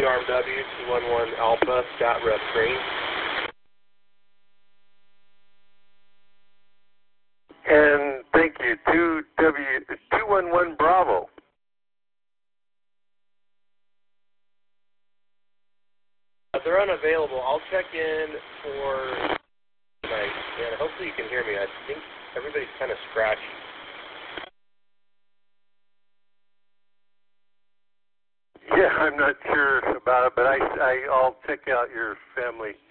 2RMW 211 Alpha, Scott Rep Green. And thank you, 211 Bravo. They're unavailable. I'll check in for tonight, and hopefully you can hear me. I think everybody's kind of scratchy. Yeah, I'm not sure about it, but I'll check out your family